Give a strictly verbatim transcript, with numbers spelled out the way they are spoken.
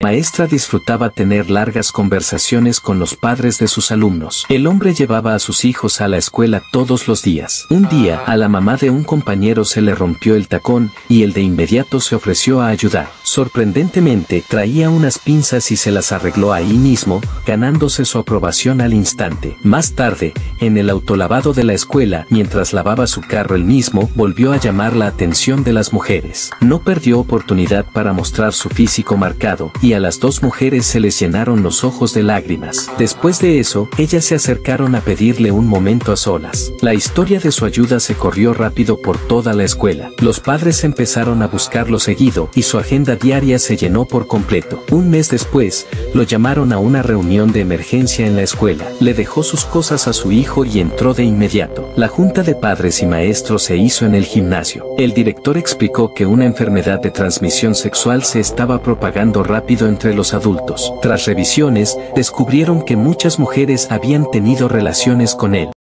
maestra disfrutaba tener largas conversaciones con los padres de sus alumnos. El hombre llevaba a sus hijos a la escuela todos los días. Un día, a la mamá de un compañero se le rompió el tacón, y él de inmediato se ofreció a ayudar. Sorprendentemente, traía unas pinzas y se las arregló ahí mismo, ganándose su aprobación al instante. Más tarde, en el autolavado de la escuela, mientras lavaba su carro él mismo, volvió a llamar la atención de las mujeres. No perdió oportunidad para mostrar su físico marcado, y a las dos mujeres se les llenaron los ojos de lágrimas. Después de eso, ellas se acercaron a pedirle un momento a solas. La historia de su ayuda se corrió rápido por toda la escuela. Los padres empezaron a buscarlo seguido, y su agenda diaria se llenó por completo. Un mes después, lo llamaron a una reunión de emergencia en la escuela. Le dejó sus cosas a su hijo y entró de inmediato. La junta de padres y maestros se hizo en el gimnasio. El director explicó que una enfermedad de transmisión sexual se estaba propagando rápido entre los adultos. Tras revisiones, descubrieron que muchas mujeres habían tenido relaciones con él.